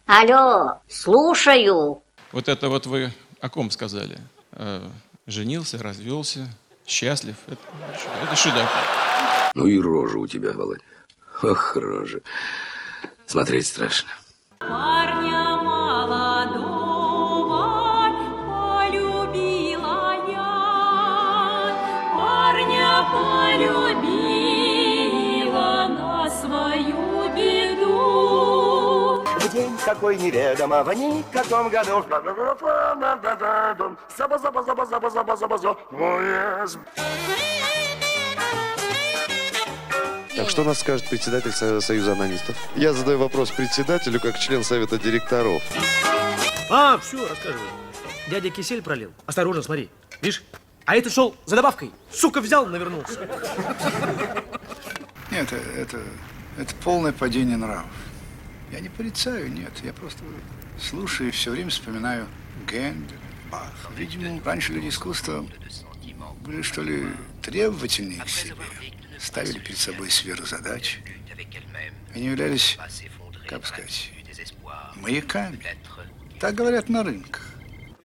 Алло, слушаю. Вот это вот вы о ком сказали? Женился, развелся, счастлив. Это что такое? Ну и рожа у тебя, Володя. Ох, рожа. Смотреть страшно. Парня молодого полюбила я. Парня полюбила на свою беду. В день какой неведомо, в никаком году. Так что нас скажет председатель Союза анонистов? Я задаю вопрос председателю как член совета директоров. Все, рассказывай. Дядя кисель пролил. Осторожно, смотри. Видишь? А этот шел за добавкой. Сука, взял, навернулся. Нет, это полное падение нравов. Я не порицаю, нет. Я просто слушаю и все время вспоминаю Генделя, Баха. Видимо, раньше люди искусства были, что ли, требовательнее к себе. Ставили перед собой сверхзадачи. Они являлись, как бы сказать, маяками. Так говорят на рынках.